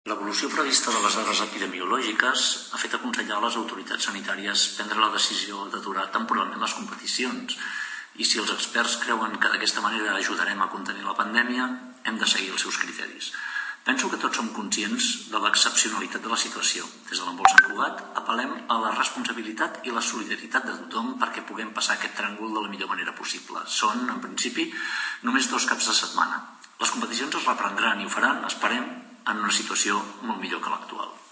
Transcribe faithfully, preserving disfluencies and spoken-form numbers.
L'evolució prevista de les dades epidemiològiques ha fet aconsellar a les autoritats sanitàries prendre la decisió d'aturar temporalment les competicions i si els experts creuen que d'aquesta manera ajudarem a contenir la pandèmia, hem de seguir els seus criteris. Penso que tots som conscients de l'excepcionalitat de la situació. Des de l'Embols Sant Cugat apel·lem a la responsabilitat i la solidaritat de tothom perquè puguem passar aquest tràngol de la millor manera possible. Són, en principi, només dos caps de setmana. Les competicions es reprendran i ho faran, esperem, en una situació molt millor que l'actual.